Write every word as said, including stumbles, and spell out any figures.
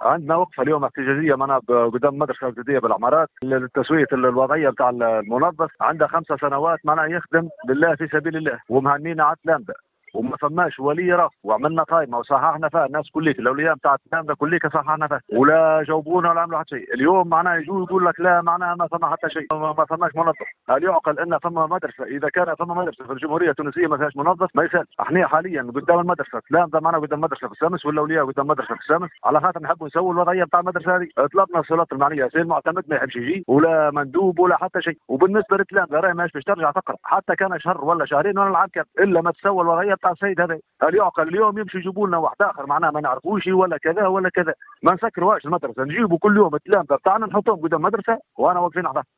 عندنا وقفه اليوم احتجاجيه معنا قدام المدرسه الابتدائيه بالعمارات لتسويه الوضعيه بتاع المنظف. عنده خمسة سنوات معنا يخدم لله في سبيل الله ومهنينا على التلامذه وما فماش ولي راه، وعملنا قائمه وصححنا فيها الناس كليك الاولياء بتاع التلامذه كليك صححنا فيها ولا جاوبونا ولا عملوا حتى شيء. اليوم معناها يجوا يقول لك لا معناها ما فما حتى شيء، ما فماش منظف. هل يعقل ان فما مدرسه اذا كان فما مدرسه في الجمهوريه التونسيه ما فيهاش منظف؟ ما يسالش. احنا حاليا قدام المدرسه تلامذه معنا قدام مدرسه في السمس والاولياء قدام مدرسه في السمس على خاطر نحبوا نسووا الوضعيه بتاع المدرسه هذه. طلبنا السلطات المعنيه سي المعتمد ما يحبش يجي ولا مندوب ولا حتى شيء. وبالنسبه للتلامذه راهي ماش باش ترجع تقرا حتى كان شهر ولا شهرين ولا نلعب الا ما تسوى الوضعيه بتاع السيد هذا. هل يعقل اليوم يمشي يجيبوا لنا واحد اخر معناه ما نعرفوش ولا كذا ولا كذا؟ ما نسكروهاش المدرسه، نجيبوا كل يوم التلامذه بتاعنا نحطهم قدام مدرسه وانا واقفين على